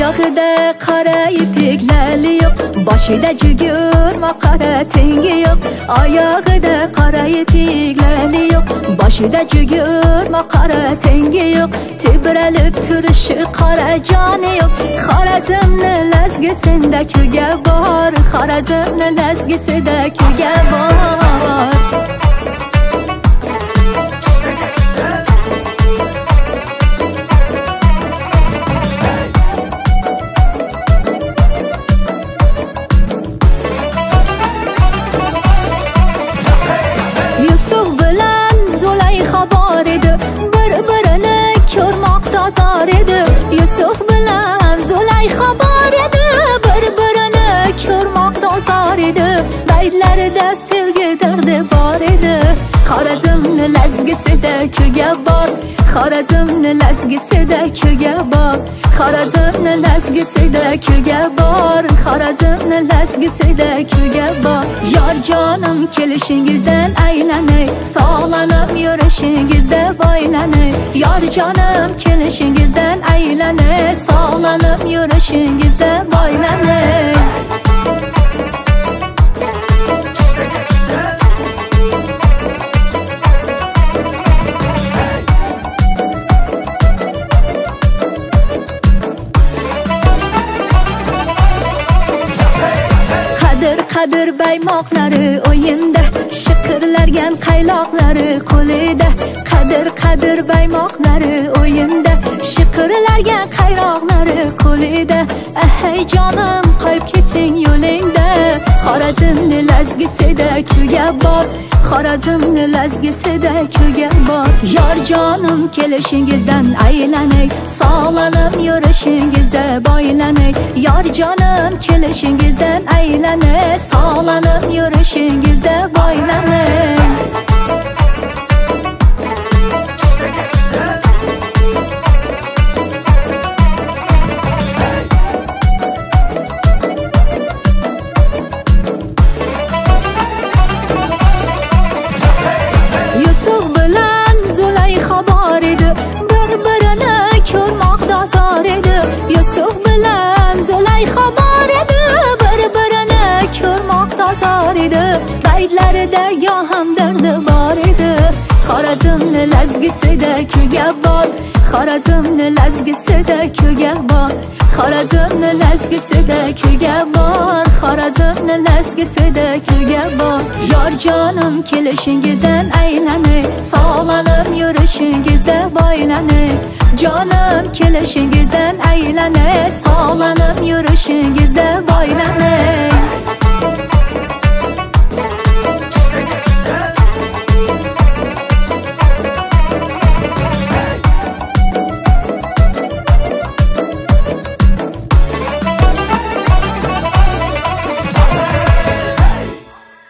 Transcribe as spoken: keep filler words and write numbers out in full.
oyog'ida qora ipiklari yo'q, boshida jugurma qora tengi yo'q. Oyog'ida qora ipiklari yo'q, boshida jugurma qora tengi yo'q. Tebralib turishi qora joni yo'q. Xorazmni lazgisida kuga bor, Xorazmni lazgisida kuga bor. Yusuf bilan Zulayxa bor edi, bir-birini ko'rmoqda zor edi. Yusuf bilan Zulayxa bor edi, bir-birini ko'rmoqda zor edi. Baytlarida sevgi dardi bor edi. Xorazmni lazgisida kuga bor, Xorazmni lazgisida kuga bor. Xorazmni lazgisida kuga bor, Xorazmni lazgisida kuga bor. Yor jonim kelishingizdan aylanay, sog'lanib yurishingizda boylanay. Yor jonim kelishingizdan aylanay, sog'lanib yurishingizda boylanay. Qadir baymoqlari o'yinda, shiqirlargan qayloqlari qo'lida. Qadir qadir baymoqlari o'yinda, shiqirlargan qayroqlari qo'lida. Ahay jonim qo'yib keting yo'lingda, Xorazmni lazgisida kuga bor, Xorazmni lazgisida kuga bor. Yor jonim kelishingizdan aylanay, sog'lanib yurishingizda boylanay. Yor jonim kelishingizdan aylanay, sog'lanib yurishingizda boylanay. Yusuf bilan Zulayxa bor edi, bir-birini ko'rmoqda zor edi. Yusuf bilan Zulayxa bor edi, bir-birini ko'rmoqda zor edi. Baytlarida yo hamdardi bor edi. Xorazmni lazgisida kuga bor, Xorazmni lazgisida kuga bor. Xorazmni lazgisida kuga bor, Xorazmni lazgisida kuga bor. Yor jonim kelishingizdan aylanay, sog'lanib yurishingizda boylanay. Jonim kelishingizdan aylanay.